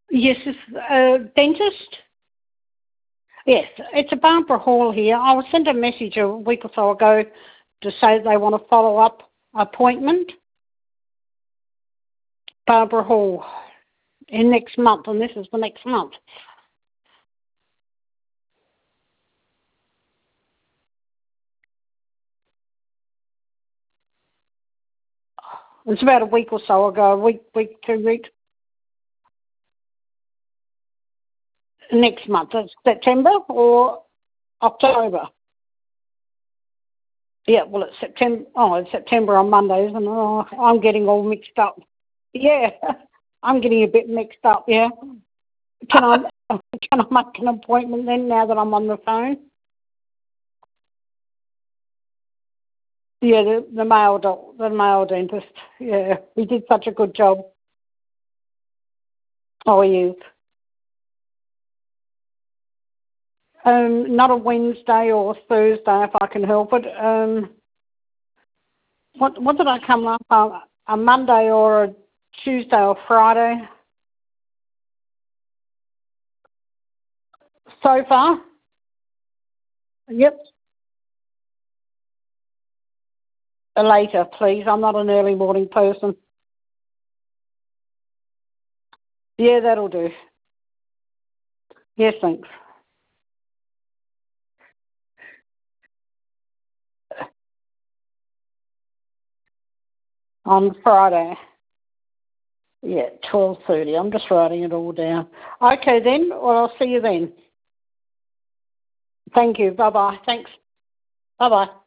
Yes, it's a dentist. Yes, it's a Barbara Hall here. I was sent a message a week or so ago to say they want a follow-up appointment. Barbara Hall in next month, and this is the next month. It's about a week or so ago, a week, 2 weeks. Next month, it's September or October. Yeah, well, it's September. Oh, it's September on Monday, isn't it? Oh, I'm getting all mixed up. Yeah, I'm getting a bit mixed up. Yeah, can I can I make an appointment then? Now that I'm on the phone. Yeah, the male dentist. Yeah, he did such a good job. Oh, he is. Not a Wednesday or Thursday if I can help it. What did I come last time? A Monday or a Tuesday or Friday? So far? Yep. Later, please. I'm not an early morning person. Yeah, that'll do. Yes, thanks. On Friday. Yeah, 12:30. I'm just writing it all down. Okay then. Well, I'll see you then. Thank you. Bye-bye. Thanks. Bye-bye.